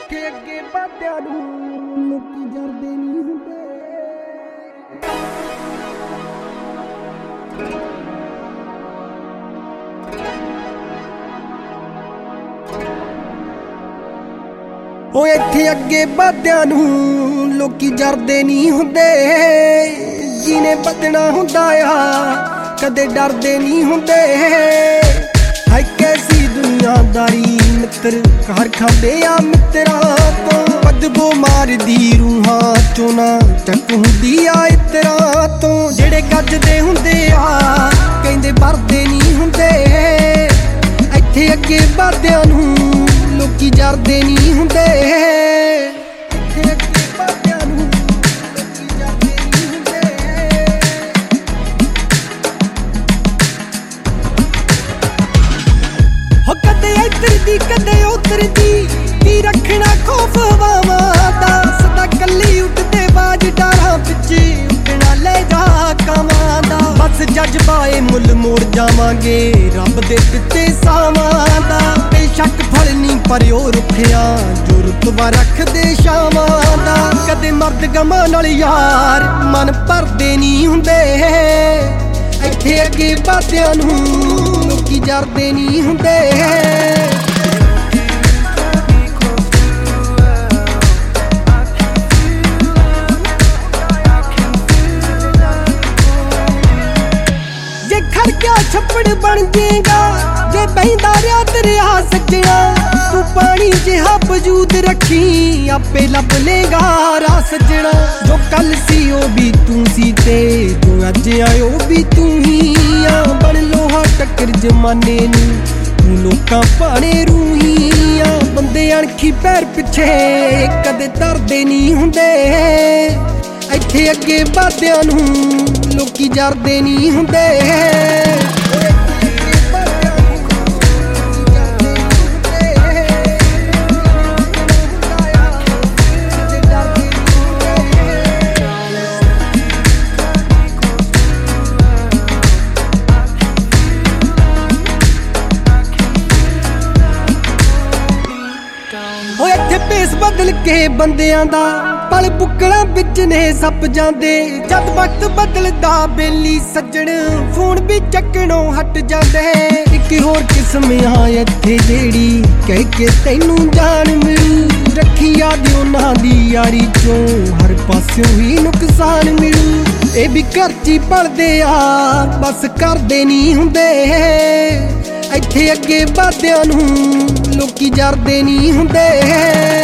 ਇੱਥੇ ਅੱਗੇ ਬਾਦਿਆਂ ਨੂੰ ਲੋਕੀ ਜਰਦੇ ਨਹੀਂ ਹੁੰਦੇ। ਉਹ ਇੱਥੇ ਅੱਗੇ ਬਾਦਿਆਂ ਨੂੰ ਲੋਕੀ ਜਰਦੇ ਨਹੀਂ ਹੁੰਦੇ। ਜਿਹਨੇ ਬਦਨਾ ਹੁੰਦਾ ਆ ਕਦੇ ਡਰਦੇ ਨਹੀਂ ਹੁੰਦੇ। ਹੈ ਕੈਸੀ ਦੁਨੀਆਦਾਰੀ ਮਿੱਤਰ ਘਰ ਖਾਂਦੇ ਆ ਮਿੱਤਰਾਂ ਤੋਂ। ਬਦਬੂ ਮਾਰਦੀ ਰੂਹਾਂ ਚੋਂ ਨਾ ਚੱਕ ਹੁੰਦੀ ਆ ਇਤਰਾਂ ਤੋਂ। ਜਿਹੜੇ ਗੱਜਦੇ ਹੁੰਦੇ ਆ ਕਹਿੰਦੇ ਵਰਦੇ ਨਹੀਂ ਹੁੰਦੇ। ਇੱਥੇ ਅੱਗੇ ਬਾਦਿਆਂ ਨੂੰ ਲੋਕੀ ਜਰਦੇ ਨਹੀਂ ਹੁੰਦੇ। ਇੱਥੇ ਅੱਗੇ ਬਾਦਿਆਂ ਨੂੰ ਲੋਕੀ ਜਰਦੇ ਨਹੀਂ ਹੁੰਦੇ। ਹੋ ਕਦੇ ਇੱਧਰ ਦੀ ਕਦੇ ਉੱਧਰ ਦੀ ਕੀ ਰੱਖਣਾ ਖੌਫ ਹਵਾਵਾਂ ਦਾ। ਸਦਾ ਕੱਲੀ ਉੱਡਦੇ ਬਾਜ ਡਾਰਾਂ ਪਿੱਛੇ ਉੱਡਣਾ ਲੈ ਜਾ ਕਾਵਾਂ ਦਾ। ਬਸ ਜਜ਼ਬਾਏ ਮੁੱਲ ਮੋੜ ਜਾਵਾਂਗੇ ਰੱਬ ਦੇ ਦਿੱਤੇ ਸਾਵਾਂ ਦਾ। ਬੇਸ਼ੱਕ ਫਲ ਨਹੀਂ ਪਰ ਉਹ ਰੁੱਖਿਆ ਜੋ ਰੁਤਬਾ ਰੱਖਦੇ ਸ਼ਾਮਾਂ ਦਾ। ਕਦੇ ਮਰਦ ਗਮਾਂ ਨਾਲ ਯਾਰ ਮਨ ਭਰਦੇ ਨਹੀਂ ਹੁੰਦੇ। ਇੱਥੇ ਅੱਗੇ ਬਾਦਿਆਂ ਨੂੰ ਲੋਕੀ ਜਰਦੇ ਨਹੀਂ ਹੁੰਦੇ। ਜੇ ਖੜਕਿਆ ਛੱਪੜ ਬਣ ਜੇਗਾ ਜੇ ਬਹਿੰਦਾ ਰਿਆ ਦਰਿਆ ਸੱਜਣਾ। ਤੂੰ ਪਾਣੀ ਜਿਹਾ ਵਜੂਦ ਰੱਖੀ ਆਪੇ ਲੱਭ ਲੇਗਾ ਰਾਹ ਸੱਜਣਾ। ਜੋ ਕੱਲ ਸੀ ਉਹ ਵੀ ਤੂੰ ਸੀ ਤੇ ਜੋ ਅੱਜ ਆਇਓ ਵੀ ਤੂੰ ਹੀ ਆ। ਬਣ ਲੋਹਾ ਟੱਕਰ ਜਮਾਨੇ ਨੂੰ ਤੂੰ ਲੋਕਾਂ ਭਾਣੇ ਰੂਹੀ ਆ। ਬੰਦੇ ਅਣਖੀ ਪੈਰ ਪਿੱਛੇ ਕਦੇ ਧਰਦੇ ਨਹੀਂ ਹੁੰਦੇ। ਇੱਥੇ ਅੱਗੇ ਬਾਦਿਆਂ ਨੂੰ ਲੋਕੀ ਜਰਦੇ ਨਹੀਂ ਹੁੰਦੇ। ਓਏ ਇੱਥੇ ਭੇਸ ਬਦਲ ਕੇ ਬੰਦਿਆਂ ਦਾ ਪਲ ਬੁੱਕਲਾਂ ਵਿੱਚ ਨੇ ਸੱਪ ਜਾਂਦੇ। ਜਦ ਵਕਤ ਬਦਲਦਾ ਬੇਲੀ ਸੱਜਣ ਫੋਨ ਵੀ ਚੱਕਣੋਂ ਹਟ ਜਾਂਦੇ। ਇੱਕ ਹੋਰ ਕਿਸਮ ਆ ਇੱਥੇ ਜਿਹੜੀ ਕਹਿ ਕੇ ਤੈਨੂੰ ਜਾਨ ਮਿਲੂ। ਰੱਖੀ ਯਾਦ ਉਹਨਾਂ ਦੀ ਯਾਰੀ ਚੋਂ ਹਰ ਪਾਸਿਓਂ ਹੀ ਨੁਕਸਾਨ ਮਿਲੂ। ਇਹ ਵੀ ਘਰ 'ਚ ਹੀ ਪਲਦੇ ਆ ਬਸ ਕਰਦੇ ਨਹੀਂ ਹੁੰਦੇ। ਇੱਥੇ ਅੱਗੇ ਬਾਦਿਆਂ ਨੂੰ ਲੋਕੀ ਜਰਦੇ ਨਹੀਂ ਹੁੰਦੇ।